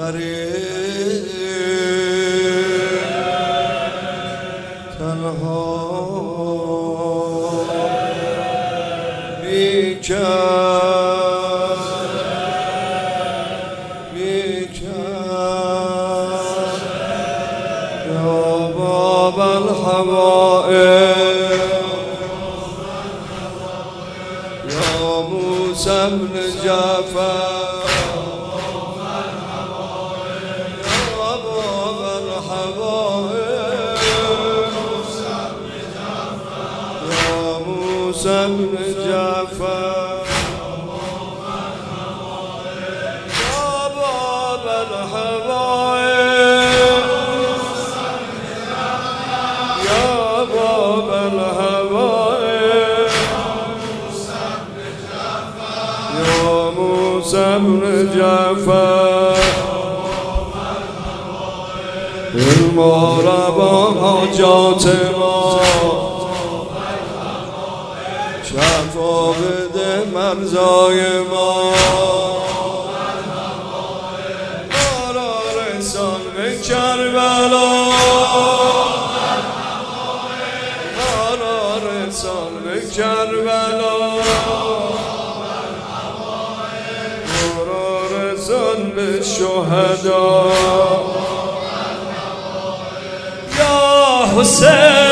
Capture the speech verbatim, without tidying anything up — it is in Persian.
غریب تنها بیکس بیکس یا باب الحوائج یا موسی بن جعفر موسى بن جعفر يا باب الحبائب يا باب الحبائب يا موسى بن جعفر المربى حاجات ما شفا بده مرزای ما ما را رسان به کربلا ما را رسان به کربلا ما را رسان به شهدا یا حسین